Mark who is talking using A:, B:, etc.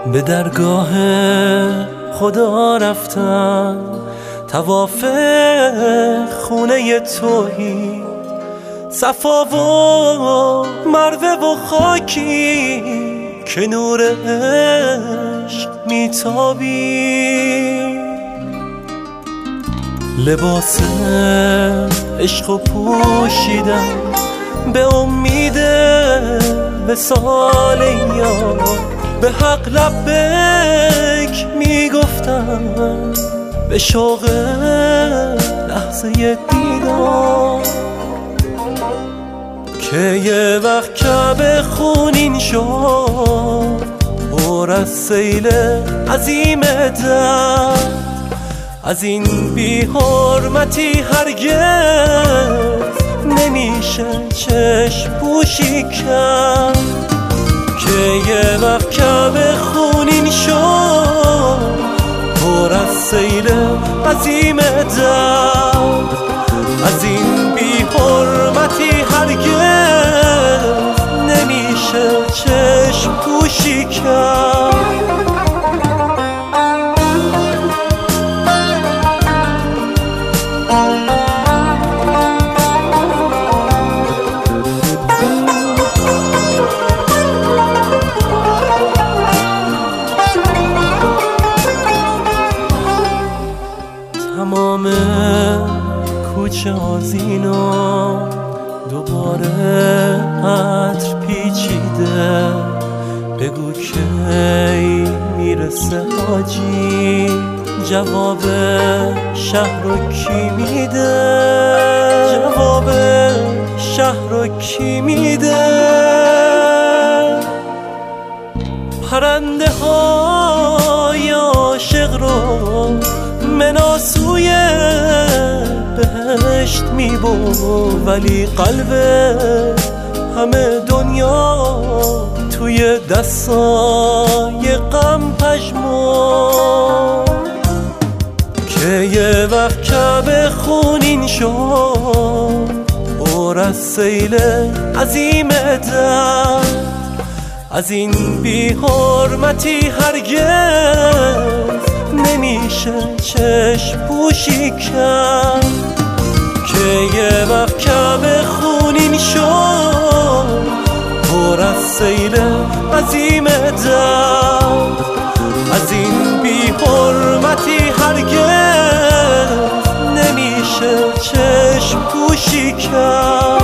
A: به درگاه خدا رفتم، طواف خونه توحید، صفا و مروه و خاکی که نور عشق میتابی. لباس عشق و پوشیدم به امید وصال یار، به حق لبیک میگفتم به شوق لحظه دیدار، که یه وقت کعبه خونین شد پر از سیل عظیم درد. از این بی حرمتی هرگز نمیشه چشم پوشی کرد، که یه وقت کعبه خونین شد پر از سیل عظیم درد. از این بی حرمتی هرگز نمیشه چشم پوشی کرد. تمام کوچه آذینا دوباره عطر پیچیده، بگو کی میرسه حاجی، جواب شهر رو کی میده، جواب شهر رو کی میده. پرنده های عاشق رو مناسوی بهشت میبر، ولی قلب همه دنیا توی دستای غم پژمرد، که یه وقت کعبه خونین شد پر از سیل عظیم درد. از این بی حرمتی هرگز نمیشه چشم پوشی کرد، که یه وقت کعبه خونین شد پر از سیل عظیم درد. از این بی حرمتی هرگز نمیشه چشم پوشی کرد.